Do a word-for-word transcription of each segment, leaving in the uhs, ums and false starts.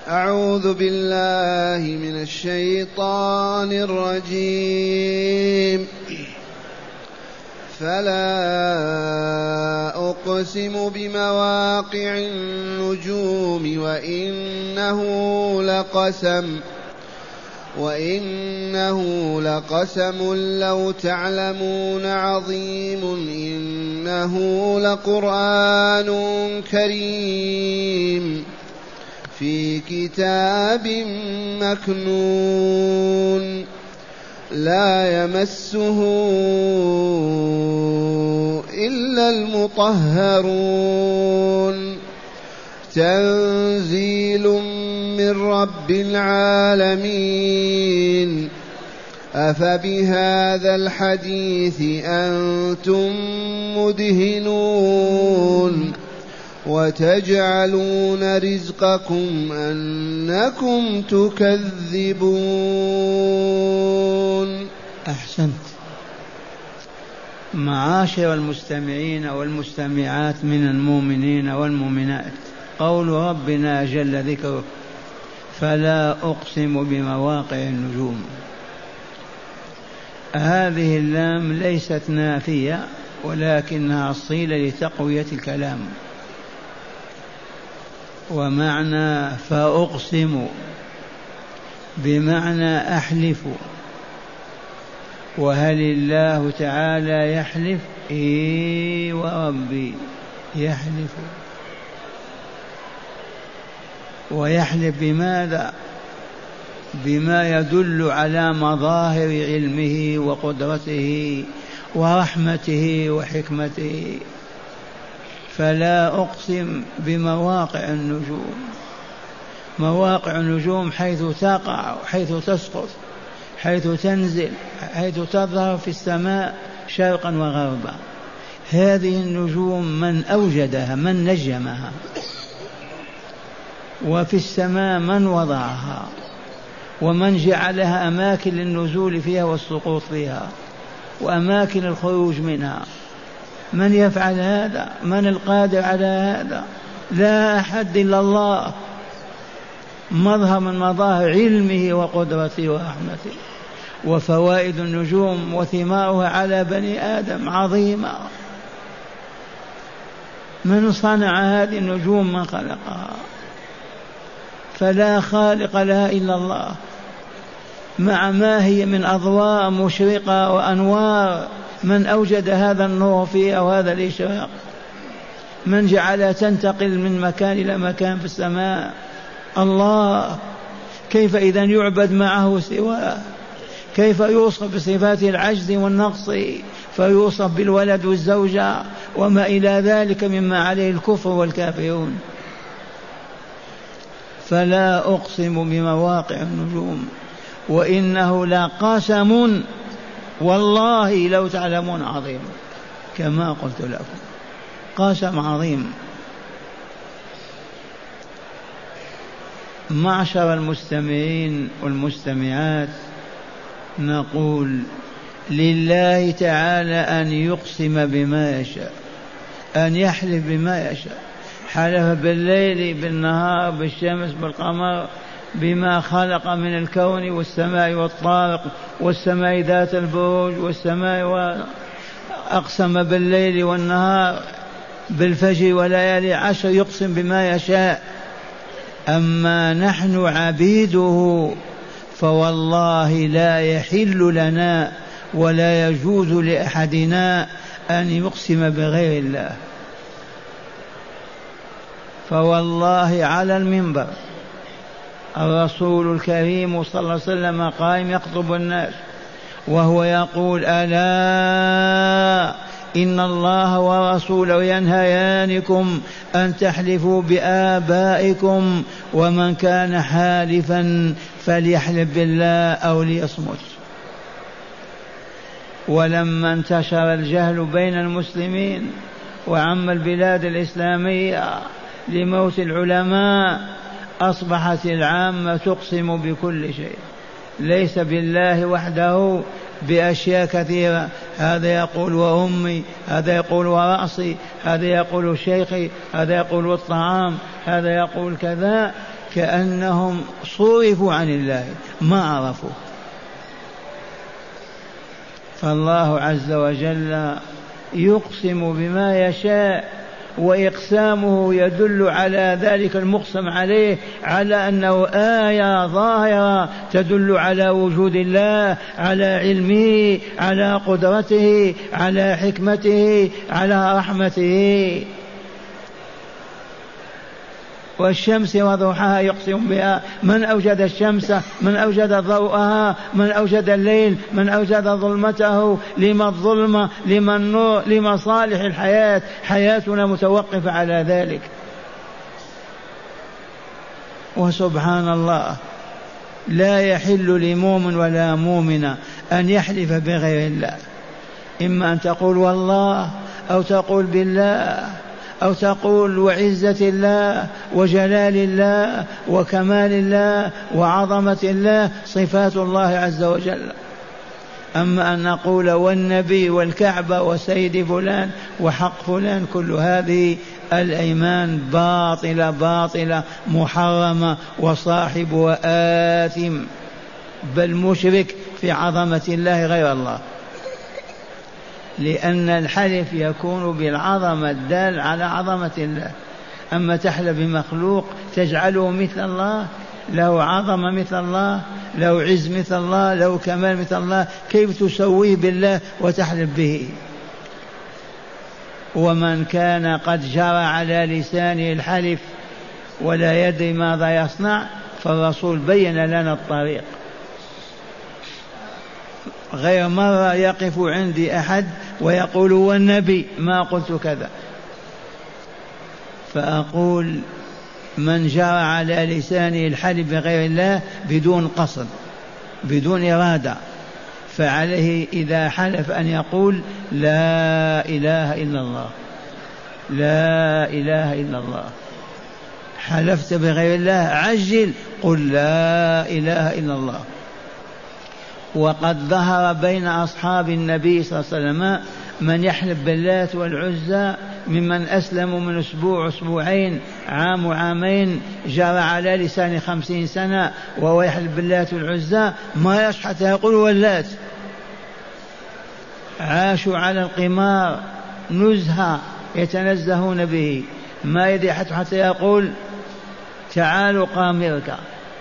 أعوذ بالله من الشيطان الرجيم. فلا أقسم بمواقع النجوم وإنه لقسم وإنه لقسم لو تعلمون عظيم إنه لقرآن كريم في كتاب مكنون لا يمسه إلا المطهرون تنزيل من رب العالمين. أفبهذا الحديث أنتم مدهنون وتجعلون رزقكم أنكم تكذبون. أحسنت. معاشر المستمعين والمستمعات من المؤمنين والمؤمنات، قول ربنا جل ذكره: فلا أقسم بمواقع النجوم. هذه اللام ليست نافية ولكنها صيلة لتقوية الكلام، ومعنى فأقسم بمعنى أحلف. وهل الله تعالى يحلف؟ إيه وربي يحلف. ويحلف بماذا؟ بما يدل على مظاهر علمه وقدرته ورحمته وحكمته. فلا أقسم بمواقع النجوم. مواقع النجوم حيث تقع، حيث تسقط، حيث تنزل، حيث تظهر في السماء شرقا وغربا. هذه النجوم من أوجدها؟ من نجمها؟ وفي السماء من وضعها؟ ومن جعلها أماكن للنزول فيها والسقوط فيها وأماكن الخروج منها؟ من يفعل هذا؟ من القادر على هذا؟ لا أحد إلا الله. مظهر من مظاهر علمه وقدرته ورحمته. وفوائد النجوم وثمارها على بني آدم عظيمة. من صنع هذه النجوم؟ من خلقها؟ فلا خالق لها إلا الله، مع ما هي من أضواء مشرقة وأنوار. من أوجد هذا النور فيها وهذا الإشراق؟ من جعلها تنتقل من مكان إلى مكان في السماء؟ الله. كيف إذن يعبد معه سواه؟ كيف يوصف بصفات العجز والنقص فيوصف بالولد والزوجة وما إلى ذلك مما عليه الكفر والكافرون؟ فلا أقسم بمواقع النجوم وإنه لقسم والله لو تعلمون عظيم، كما قلت لكم قسم عظيم. معشر المستمعين والمستمعات، نقول لله تعالى أن يقسم بما يشاء، أن يحلف بما يشاء. حلف بالليل بالنهار بالشمس بالقمر بما خلق من الكون والسماء والطارق والسماء ذات البروج والسماء، وأقسم بالليل والنهار بالفجر وليالي عشر، يقسم بما يشاء. أما نحن عبيده فوالله لا يحل لنا ولا يجوز لأحدنا أن يقسم بغير الله. فوالله على المنبر الرسول الكريم صلى الله عليه وسلم قائم يخطب الناس وهو يقول: ألا إن الله ورسوله ينهيانكم أن تحلفوا بآبائكم، ومن كان حالفا فليحلف بالله أو ليصمت. ولما انتشر الجهل بين المسلمين وعم البلاد الإسلامية لموت العلماء، أصبحت العامة تقسم بكل شيء، ليس بالله وحده، بأشياء كثيرة. هذا يقول وأمي، هذا يقول ورأسي، هذا يقول شيخي، هذا يقول الطعام، هذا يقول كذا. كأنهم صرفوا عن الله ما عرفوا. فالله عز وجل يقسم بما يشاء، وإقسامه يدل على ذلك المقسم عليه على أنه آية ظاهرة تدل على وجود الله، على علمه، على قدرته، على حكمته، على رحمته. والشمس وضحاها يقسم بها، من أوجد الشمس؟ من أوجد ضوءها؟ من أوجد الليل؟ من أوجد ظلمته؟ لما الظلمة؟ لما النور؟ لمصالح الحياة، حياتنا متوقفة على ذلك. وسبحان الله لا يحل لمؤمن ولا مؤمنة أن يحلف بغير الله، إما أن تقول والله، أو تقول بالله، أو تقول وعزة الله وجلال الله وكمال الله وعظمة الله، صفات الله عز وجل. أما أن نقول والنبي والكعبة وسيد فلان وحق فلان، كل هذه الأيمان باطلة باطلة محرمة، وصاحبها آثم بل مشرك في عظمة الله غير الله، لأن الحلف يكون بالعظمة الدال على عظمة الله. أما تحلف بمخلوق تجعله مثل الله، له عظمة مثل الله، له عز مثل الله، له كمال مثل الله، كيف تسويه بالله وتحلف به؟ ومن كان قد جرى على لسانه الحلف ولا يدري ماذا يصنع، فالرسول بين لنا الطريق. غير مرة يقف عندي أحد ويقول والنبي ما قلت كذا، فأقول من جرى على لسانه الحلف بغير الله بدون قصد بدون إرادة، فعليه إذا حلف أن يقول لا إله إلا الله، لا إله إلا الله. حلفت بغير الله عجل قل لا إله إلا الله. وقد ظهر بين أصحاب النبي صلى الله عليه وسلم من يحلف باللات والعزى ممن أسلموا من أسبوع أسبوعين عام وعامين، جرى على لسان خمسين سنة وهو يحلف باللات والعزى، ما يشحت يقول واللات. عاشوا على القمار نزهة يتنزهون به، ما يدري حتى يقول تعالوا قامرك.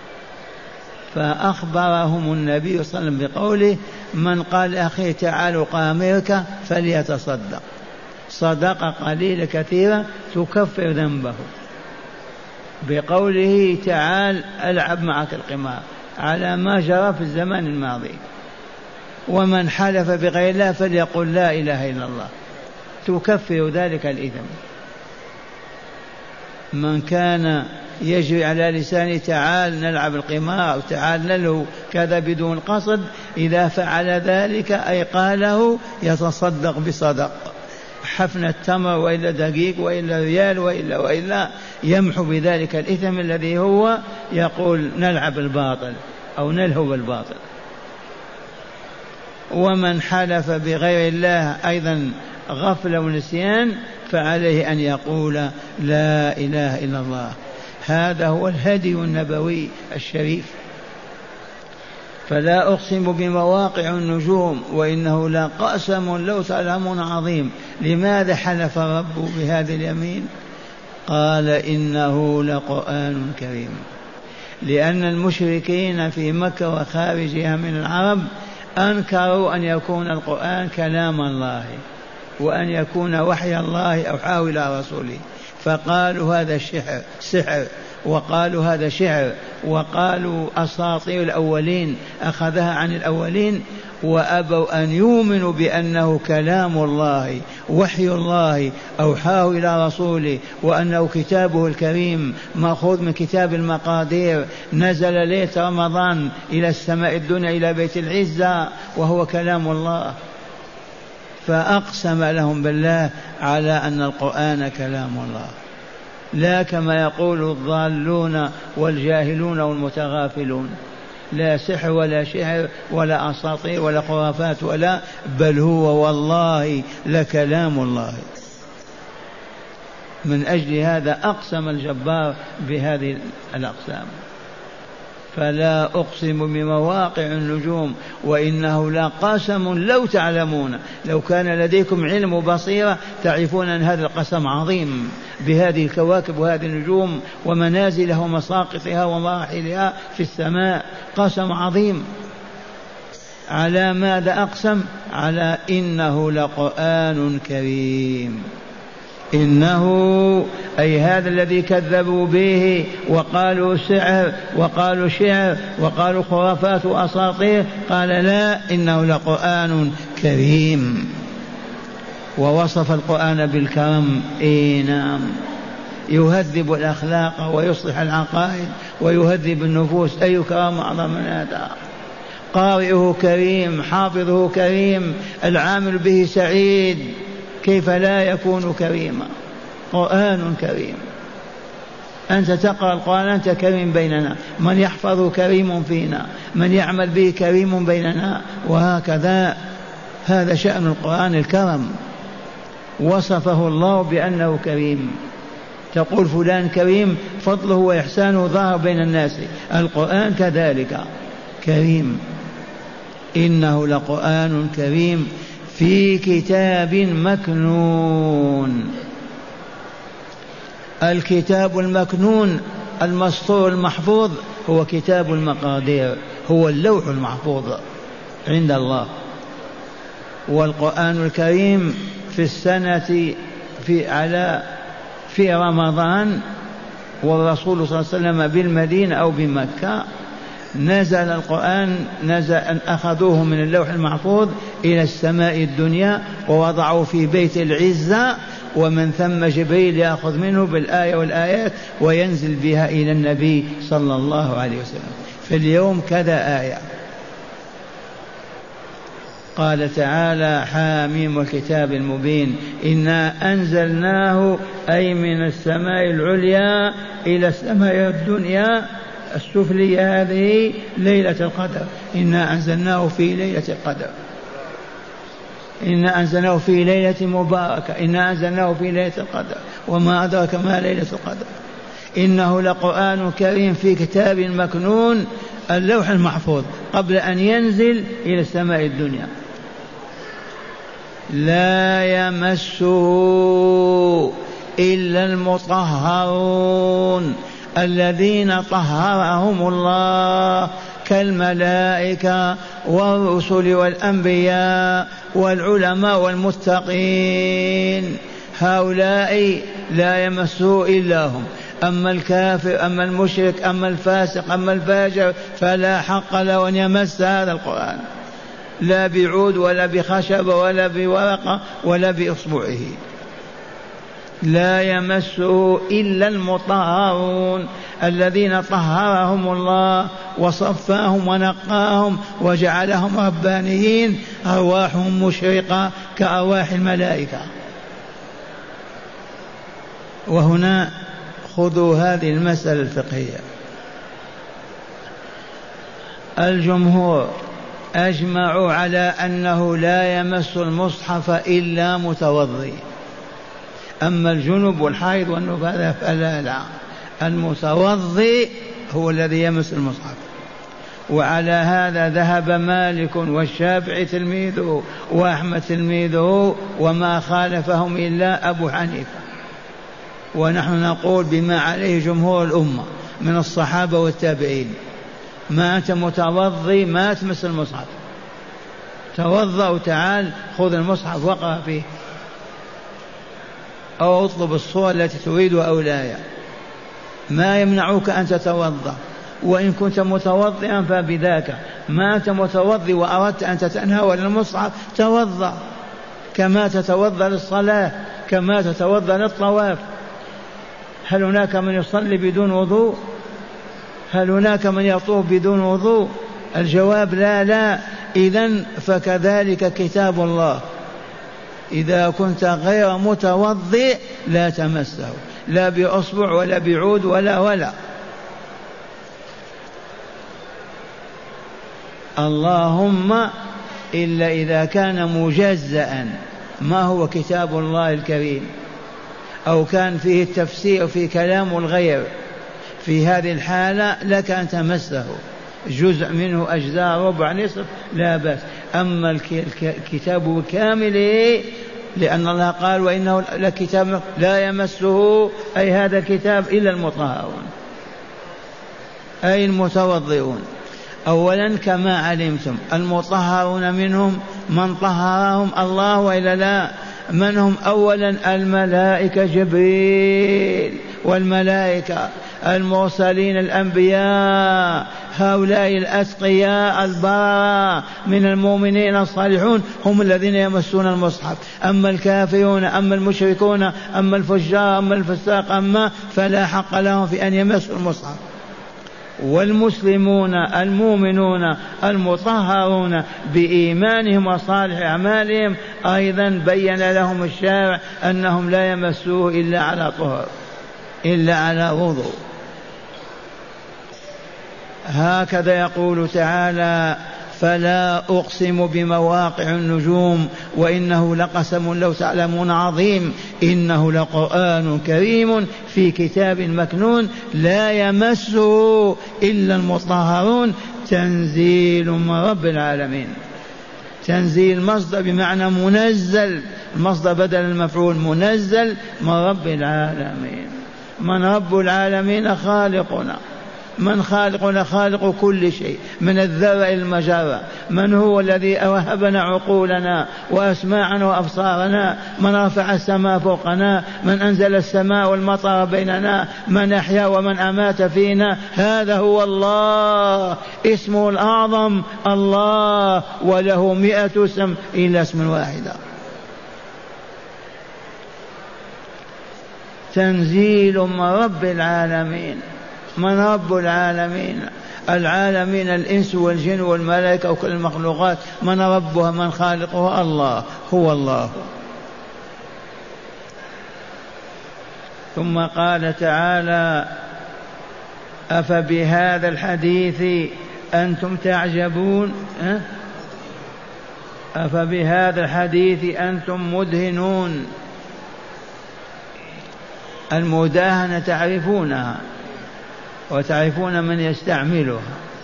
فأخبرهم النبي صلى الله عليه وسلم بقوله من قال أخي تعالوا قامرك فليتصدق، صدقة قليلة كثيرة تكفر ذنبه، بقوله تعال ألعب معك القمار، على ما جرى في الزمان الماضي. ومن حلف بغير الله فليقل لا إله إلا الله، تكفر ذلك الإثم. من كان يجري على لسانه تعال نلعب القمار، تعال نلهو كذا بدون قصد، إذا فعل ذلك أي قاله يتصدق بصدق، حفن التمر وإلا دقيق وإلا ريال وإلا وإلا، يمحو بذلك الإثم الذي هو يقول نلعب الباطل أو نلهو بالباطل. ومن حلف بغير الله أيضا غفلة ونسيان، فعليه أن يقول لا إله إلا الله. هذا هو الهدي النبوي الشريف. فلا أقسم بمواقع النجوم وإنه لقسم لو تعلمون عظيم. لماذا حلف الرب بهذا اليمين؟ قال إنه لقرآن كريم، لأن المشركين في مكة وخارجها من العرب أنكروا أن يكون القرآن كلام الله وأن يكون وحي الله أوحاه إلى رسوله، فقالوا هذا شعر سحر، وقالوا هذا شعر، وقالوا أساطير الأولين أخذها عن الأولين، وأبوا أن يؤمنوا بأنه كلام الله وحي الله أوحاه إلى رسوله، وأنه كتابه الكريم مأخوذ من كتاب المقادير نزل ليلة رمضان إلى السماء الدنيا إلى بيت العزة وهو كلام الله. فأقسم لهم بالله على أن القرآن كلام الله، لا كما يقول الضالون والجاهلون والمتغافلون، لا سحر ولا شعر ولا أساطير ولا خرافات ولا، بل هو والله لكلام الله. من أجل هذا أقسم الجبار بهذه الأقسام. فلا أقسم بمواقع النجوم وإنه لقسم لو تعلمون، لو كان لديكم علم وبصيرة تعرفون أن هذا القسم عظيم بهذه الكواكب وهذه النجوم ومنازلها ومساقطها ومراحلها في السماء، قسم عظيم. على ماذا أقسم؟ على إنه لقرآن كريم. إنه أي هذا الذي كذبوا به وقالوا سحر وقالوا شعر وقالوا خرافات وأساطير، قال لا، إنه لقرآن كريم. ووصف القرآن بالكرم. إيه نعم، يهذب الأخلاق ويصلح العقائد ويهذب النفوس. أي كرم أعظم من هذا؟ قارئه كريم، حافظه كريم، العامل به سعيد، كيف لا يكون كريما؟ قرآن كريم. أنت تقرأ القرآن أنت كريم بيننا، من يحفظ كريم فينا، من يعمل به كريم بيننا، وهكذا. هذا شأن القرآن الكرم، وصفه الله بأنه كريم. تقول فلان كريم، فضله وإحسانه ظاهر بين الناس، القرآن كذلك كريم. إنه لقرآن كريم في كتاب مكنون. الكتاب المكنون المسطور المحفوظ هو كتاب المقادير، هو اللوح المحفوظ عند الله. والقرآن الكريم في السنة في على في رمضان، والرسول صلى الله عليه وسلم بالمدينة أو بمكة، نزل القرآن، نزل أن أخذوه من اللوح المحفوظ إلى السماء الدنيا ووضعوا في بيت العزة، ومن ثم جبريل يأخذ منه بالآية والآيات وينزل بها إلى النبي صلى الله عليه وسلم. في اليوم كذا آية. قال تعالى: حاميم الكتاب المبين إنا أنزلناه، أي من السماء العليا إلى السماء الدنيا السفلية، هذه ليلة القدر. إنا أنزلناه في ليلة القدر، إنا أنزلناه في ليلة مباركة، إنا أنزلناه في ليلة القدر، وما أدرك ما ليلة القدر. إنه لقرآن كريم في كتاب مكنون، اللوح المحفوظ، قبل أن ينزل إلى السماء الدنيا. لا يمسه إلا المطهرون الذين طهرهم الله كالملائكة والرسل والأنبياء والعلماء والمتقين، هؤلاء لا يمسه إلا هم. أما الكافر، أما المشرك، أما الفاسق، أما الفاجر، فلا حق له أن يمس هذا القرآن، لا بعود ولا بخشب ولا بورقة ولا بإصبعه. لا يمسه إلا المطهرون الذين طهرهم الله وصفاهم ونقاهم وجعلهم ربانيين، أرواحهم مشرقة كأرواح الملائكة. وهنا خذوا هذه المسألة الفقهية. الجمهور أجمعوا على أنه لا يمس المصحف إلا متوضئ، أما الجنب والحائض والنفاذ فلا لا، المتوضئ هو الذي يمس المصحف. وعلى هذا ذهب مالك والشافعي تلميذه وأحمد تلميذه، وما خالفهم إلا أبو حنيفة. ونحن نقول بما عليه جمهور الأمة من الصحابة والتابعين: ما أنت متوضئ ما تمس المصحف، توضأ وتعال خذ المصحف واقرأ فيه، أو اطلب الصور التي تريدها أو لا، ما يمنعك أن تتوضأ. وإن كنت متوضئا فبذاك، ما أنت متوضئ وأردت أن تتناول المصحف توضأ كما تتوضأ للصلاة، كما تتوضأ للطواف. هل هناك من يصلي بدون وضوء؟ هل هناك من يطوف بدون وضوء؟ الجواب لا لا. إذن فكذلك كتاب الله، إذا كنت غير متوضئ لا تمسه، لا بأصبع ولا بعود ولا ولا. اللهم إلا إذا كان مجزأ. ما هو كتاب الله الكريم؟ أو كان فيه التفسير في كلام الغير، في هذه الحالة لك أن تمسه جزء منه، أجزاء، ربع، نصف، لا بأس. أما الكتاب كامله، لأن الله قال وإنه لكتاب لا يمسه، أي هذا الكتاب إلا المطهرون أي المتوضئون. أولا كما علمتم المطهرون منهم من طهرهم الله وإلا لا؟ من هم؟ أولا الملائكة، جبريل والملائكة، المرسلين الأنبياء، هؤلاء الأتقياء البررة من المؤمنين الصالحون هم الذين يمسون المصحف. أما الكافرون، أما المشركون، أما الفجار، أما الفساق، أما فلا حق لهم في أن يمسوا المصحف. والمسلمون المؤمنون المطهرون بإيمانهم وصالح أعمالهم أيضا بين لهم الشارع أنهم لا يمسوه إلا على طهر، إلا على وضوء. هكذا يقول تعالى: فلا أقسم بمواقع النجوم وإنه لقسم لو تعلمون عظيم إنه لقرآن كريم في كتاب مكنون لا يمسه إلا المطهرون تنزيل من رب العالمين. تنزيل مصدر بمعنى منزل، المصدر بدل المفعول، منزل من رب العالمين. من رب العالمين؟ خالقنا. من خالقنا؟ خالق كل شيء من الذرة إلى المجرة. من هو الذي وهبنا عقولنا وأسماعنا وأبصارنا؟ من رفع السماء فوقنا، من أنزل السماء والمطر بيننا، من أحيا ومن أمات فينا، هذا هو الله. اسمه الأعظم الله، وله مئة اسم إلا اسم واحدة. تنزيل من رب العالمين. من رب العالمين؟ العالمين الإنس والجن والملائكة وكل المخلوقات. من ربها؟ من خالقها؟ الله، هو الله. ثم قال تعالى: أفبهذا الحديث أنتم تعجبون؟ أفبهذا الحديث أنتم مدهنون. المداهنة تعرفونها وتعرفون من يستعملها.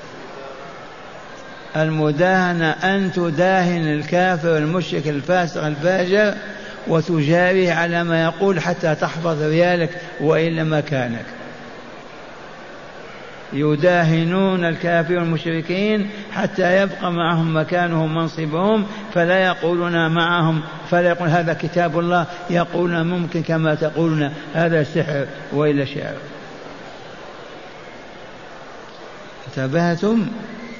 المداهنة أن تداهن الكافر المشرك الفاسق الفاجر وتجاريه على ما يقول حتى تحفظ ريالك وإلا مكانك. يداهنون الكافر المشركين حتى يبقى معهم مكانهم منصبهم، فلا يقولون معهم، فلا يقول هذا كتاب الله، يقولون ممكن كما تقولون هذا سحر وإلا شعر. انتبهتم؟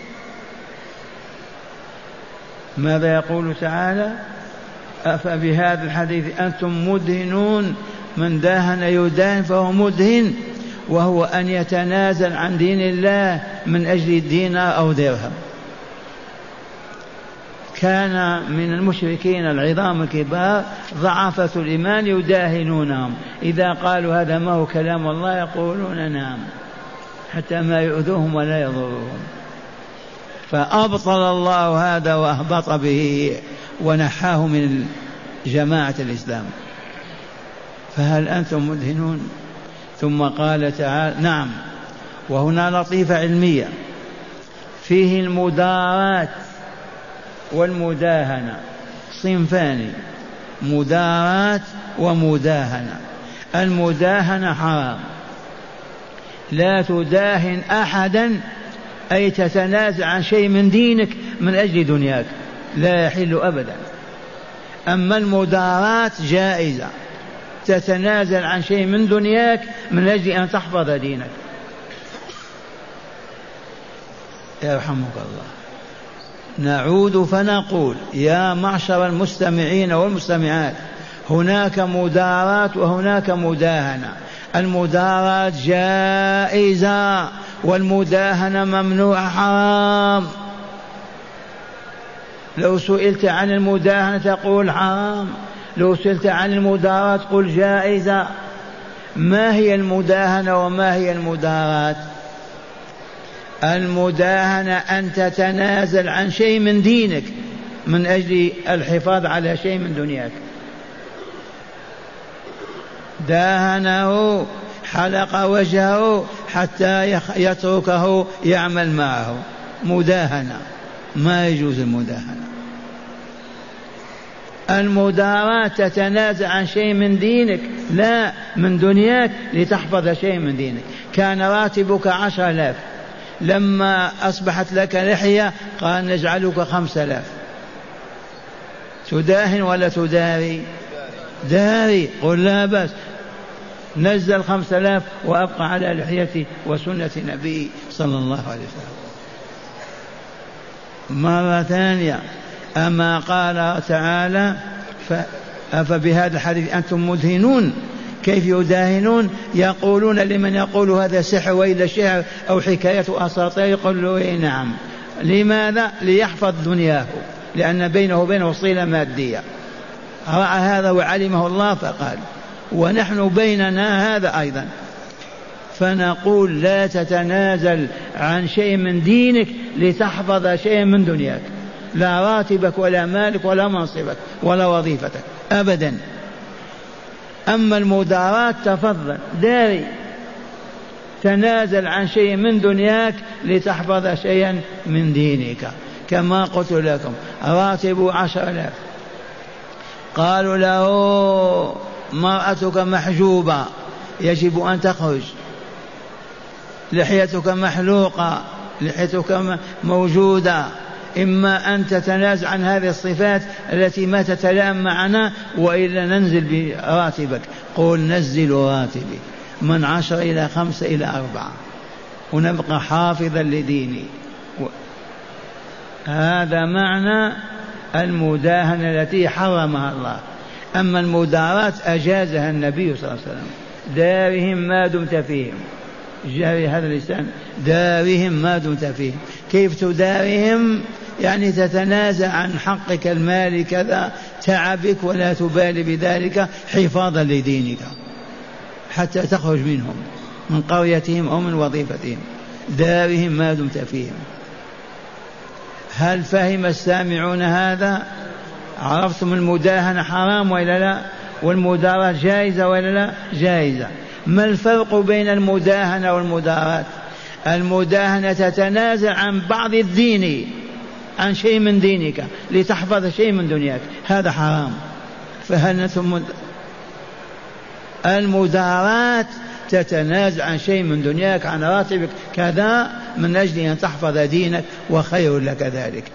ماذا يقول تعالى؟ أفبهذا الحديث أنتم مدهنون. من داهن يداهن فهو مدهن، وهو أن يتنازل عن دين الله من أجل دينار أو درهم. كان من المشركين العظام الكبار ضعفة الإيمان يداهنونهم، إذا قالوا هذا ما هو كلام الله يقولون نعم، حتى ما يؤذوهم ولا يضرهم. فأبطل الله هذا وأهبط به ونحاه من جماعة الإسلام. فهل أنتم مدهنون؟ ثم قال تعالى: نعم. وهنا لطيفة علمية فيه المدارات والمداهنة، صنفان، مدارات ومداهنة. المداهنة حرام، لا تداهن أحدا، أي تتنازع عن شيء من دينك من أجل دنياك، لا يحل أبدا. أما المدارات جائزة، تتنازل عن شيء من دنياك من أجل أن تحفظ دينك. يرحمك الله. نعود فنقول: يا معشر المستمعين والمستمعات، هناك مدارات وهناك مداهنة. المدارات جائزة والمداهنة ممنوعة، حرام. لو سئلت عن المداهنة تقول حرام، لو سئلت عن المدارات قل جائزة. ما هي المداهنة وما هي المدارات؟ المداهنة أن تتنازل عن شيء من دينك من أجل الحفاظ على شيء من دنياك. داهنه حلق وجهه حتى يتركه يعمل معه. مداهنة، ما يجوز المداهنة. المداراة تتنازع عن شيء من دينك، لا من دنياك لتحفظ شيء من دينك. كان راتبك عشر آلاف، لما أصبحت لك لحية قال نجعلك خمس آلاف، تداهن ولا تداري؟ داري. قل لا بس، نزل خمس آلاف وأبقى على لحيتي وسنة نبي صلى الله عليه وسلم. مرة ثانية، أما قال تعالى أفبهذا الحديث أنتم مدهنون؟ كيف يداهنون؟ يقولون لمن يقول هذا سحر وإلا شعر أو حكاية أساطير، يقول له إيه نعم. لماذا؟ ليحفظ دنياه، لأن بينه وبينه وصيلة مادية. رأى هذا وعلمه الله فقال، ونحن بيننا هذا أيضا. فنقول لا تتنازل عن شيء من دينك لتحفظ شيء من دنياك، لا راتبك ولا مالك ولا منصبك ولا وظيفتك أبدا. أما المداراة تفضل داري، تنازل عن شيء من دنياك لتحفظ شيئا من دينك. كما قلت لكم راتب عشر آلاف، قالوا له مرأتك محجوبة يجب أن تخرج، لحيتك محلوقة، لحيتك موجودة، إما أن تتنازع عن هذه الصفات التي ما تتلائم معنا وإلا ننزل براتبك. قل نزل راتبي من عشر إلى خمسة إلى أربعة ونبقى حافظا لديني. هذا معنى المداهنة التي حرمها الله. أما المداراة أجازها النبي صلى الله عليه وسلم. دارهم ما دمت فيهم، جاري هذا اللسان، دارهم ما دمت فيهم. كيف تدارهم؟ يعني تتنازع عن حقك المالي كذا، تعبك ولا تبالي بذلك حفاظا لدينك حتى تخرج منهم من قريتهم أو من وظيفتهم. دارهم ما دمت فيهم. هل فهم السامعون هذا؟ عرفتم المداهنة حرام ولا لا؟ والمداراة جائزة ولا لا؟ جائزة. ما الفرق بين المداهنة والمداراة؟ المداهنة تتنازع عن بعض الدين، عن شيء من دينك لتحفظ شيء من دنياك، هذا حرام. فهل نتم المداراة تتنازع عن شيء من دنياك، عن راتبك كذا، من أجل أن تحفظ دينك وخير لك ذلك.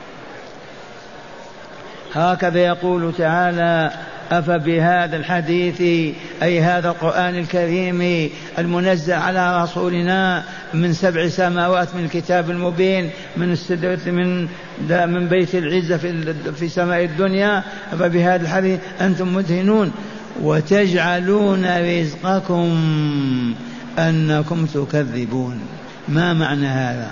هكذا يقول تعالى أفبهذا الحديث أي هذا القرآن الكريم المنزل على رسولنا من سبع سماوات من الكتاب المبين من السدرة من من بيت العزة في في سماء الدنيا، أفبهذا الحديث أنتم مدهنون وتجعلون رزقكم أنكم تكذبون. ما معنى هذا؟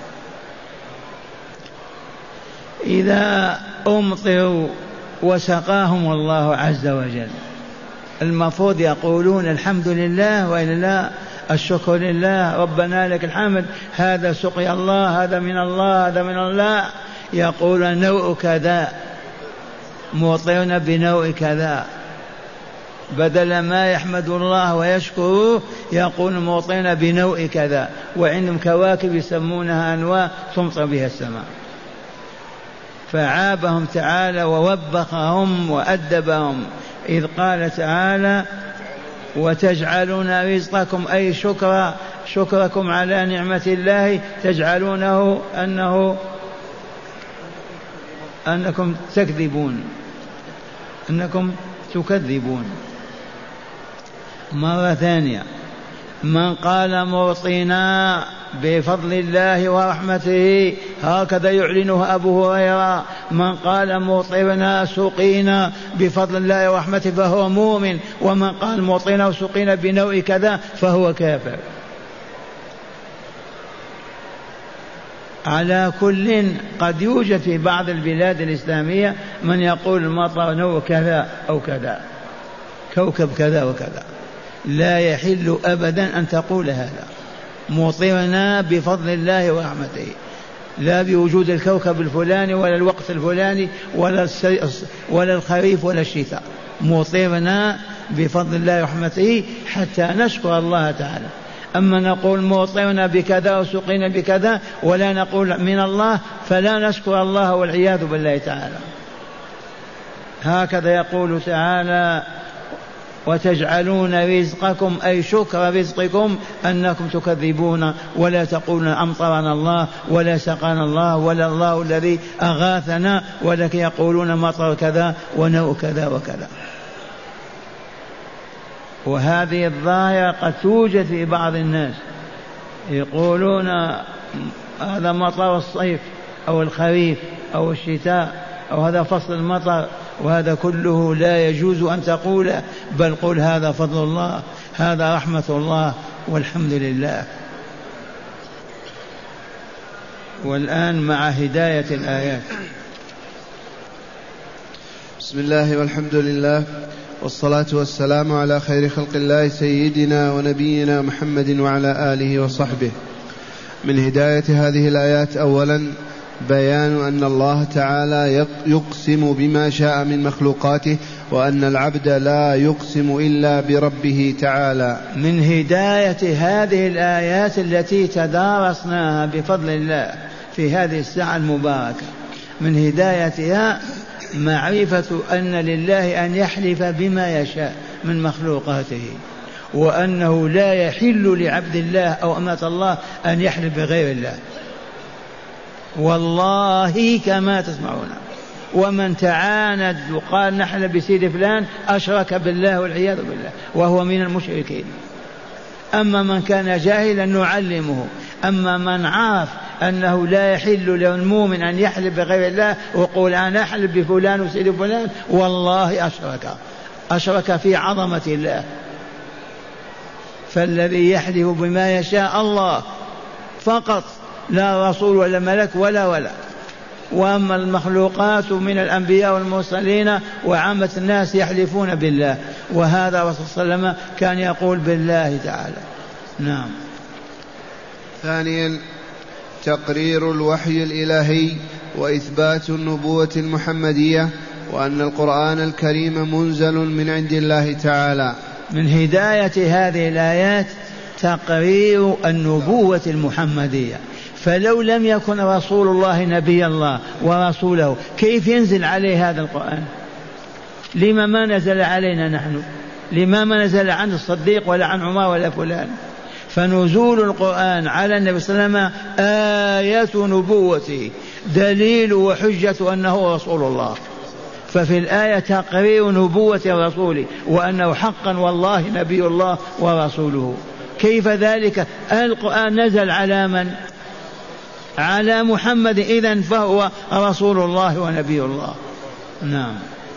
إذا أمطروا وسقاهم الله عز وجل المفروض يقولون الحمد لله وإلا لا؟ الشكر لله، ربنا لك الحمد، هذا سقي الله، هذا من الله، هذا من الله. يقول نوع كذا، مطرنا بنوع كذا، بدل ما يحمد الله ويشكره يقول مطرنا بنوع كذا. وعندهم كواكب يسمونها أنواع تمطر بها السماء. فعابهم تعالى ووبخهم وأدبهم إذ قال تعالى وتجعلون رزقكم أي شكر شكركم على نعمة الله تجعلونه أنه أنكم تكذبون، أنكم تكذبون. مرة ثانية، من قال معطينا بفضل الله ورحمته هكذا يعلنه أبو هريرة، من قال مطرنا سقينا بفضل الله ورحمته فهو مؤمن، ومن قال مطرنا وسقينا بنوع كذا فهو كافر. على كل قد يوجد في بعض البلاد الإسلامية من يقول المطر نوع كذا أو كذا، كوكب كذا وكذا. لا يحل أبدا أن تقول هذا، مطرنا بفضل الله ورحمته، لا بوجود الكوكب الفلاني ولا الوقت الفلاني ولا ولا الخريف ولا الشتاء. مطرنا بفضل الله ورحمته حتى نشكر الله تعالى. أما نقول مطرنا بكذا وسقينا بكذا ولا نقول من الله فلا نشكر الله والعياذ بالله تعالى. هكذا يقول تعالى وتجعلون رزقكم أي شكر رزقكم أنكم تكذبون ولا تقولون أمطرنا الله ولا سقانا الله ولا الله الذي أغاثنا، ولكن يقولون مطر كذا ونوء كذا وكذا. وهذه الظاهرة قد توجد في بعض الناس، يقولون هذا مطر الصيف أو الخريف أو الشتاء أو هذا فصل المطر، وهذا كله لا يجوز أن تقول، بل قل هذا فضل الله، هذا رحمة الله والحمد لله. والآن مع هداية الآيات. بسم الله والحمد لله والصلاة والسلام على خير خلق الله سيدنا ونبينا محمد وعلى آله وصحبه. من هداية هذه الآيات أولا بيان أن الله تعالى يقسم بما شاء من مخلوقاته، وأن العبد لا يقسم إلا بربه تعالى. من هداية هذه الآيات التي تدارسناها بفضل الله في هذه الساعة المباركة، من هدايتها معرفة أن لله أن يحلف بما يشاء من مخلوقاته، وأنه لا يحل لعبد الله أو أمة الله أن يحلف بغير الله. والله كما تسمعون، ومن تعاند وقال نحن بسيد فلان أشرك بالله والعياذ بالله وهو من المشركين. أما من كان جاهلا نعلمه، أما من عرف أنه لا يحل للمؤمن أن يحلف بغير الله ويقول أنا أحلف بفلان وسيد فلان، والله أشرك أشرك في عظمة الله. فالذي يحلف بما يشاء الله فقط، لا رسول ولا ملك ولا ولا. وأما المخلوقات من الأنبياء والمرسلين وعامة الناس يحلفون بالله، وهذا الرسول صلى الله عليه وسلم كان يقول بالله تعالى. نعم. ثانيا تقرير الوحي الإلهي وإثبات النبوة المحمدية، وأن القرآن الكريم منزل من عند الله تعالى. من هداية هذه الآيات تقرير النبوة المحمدية. فلو لم يكن رسول الله نبي الله ورسوله كيف ينزل عليه هذا القرآن؟ لما ما نزل علينا نحن؟ لما ما نزل عن الصديق ولا عن عمر ولا فلان؟ فنزول القرآن على النبي صلى الله عليه وسلم آية نبوته، دليل وحجة أنه رسول الله. ففي الآية تقرير نبوة الرسول وأنه حقا والله نبي الله ورسوله. كيف ذلك؟ القرآن نزل على من؟ على محمد، إذن فهو رسول الله ونبي الله. نعم.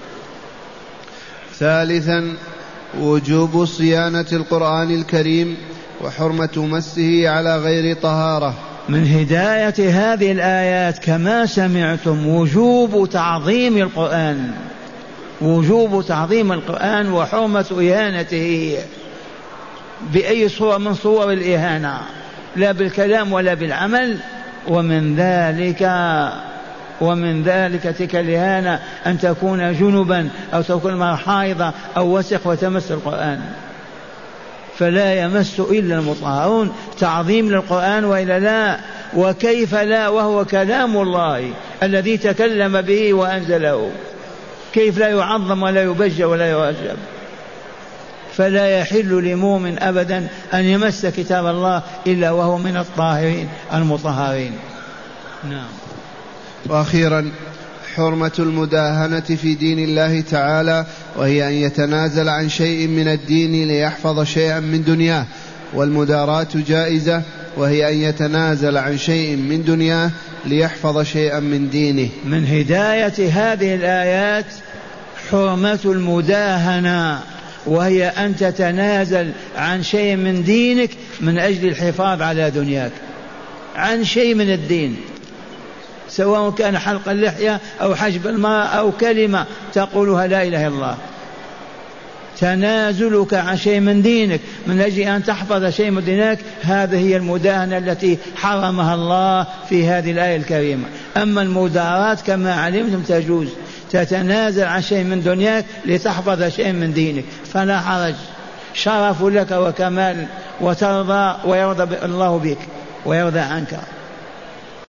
ثالثا وجوب صيانة القرآن الكريم وحرمة مسه على غير طهارة. من هداية هذه الآيات كما سمعتم وجوب تعظيم القرآن، وجوب تعظيم القرآن وحرمة إهانته بأي صورة من صور الإهانة، لا بالكلام ولا بالعمل. ومن ذلك ومن ذلك تلك الإهانة أن تكون جنبا أو تكون حائضة أو وسخ وتمس القرآن، فلا يمس إلا المطهرون. تعظيم للقرآن وإلا لا؟ وكيف لا وهو كلام الله الذي تكلم به وأنزله، كيف لا يعظم ولا يبجى ولا يرجب؟ فلا يحل لمؤمن أبدا أن يمس كتاب الله إلا وهو من الطاهرين المطهرين. نعم. وأخيرا حرمة المداهنة في دين الله تعالى، وهي أن يتنازل عن شيء من الدين ليحفظ شيئا من دنياه، والمداراة جائزة وهي أن يتنازل عن شيء من دنياه ليحفظ شيئا من دينه. من هداية هذه الآيات حرمة المداهنة، وهي أن تتنازل عن شيء من دينك من أجل الحفاظ على دنياك، عن شيء من الدين، سواء كان حلق اللحية أو حجب الماء أو كلمة تقولها لا إله إلا الله. تنازلك عن شيء من دينك من أجل أن تحفظ شيء من دينك، هذه هي المداهنة التي حرمها الله في هذه الآية الكريمة. أما المداراة كما علمتم تجوز، تتنازل عن شيء من دنياك لتحفظ شيء من دينك، فلا حرج، شرف لك وكمال، وترضى ويرضى الله بك ويرضى عنك.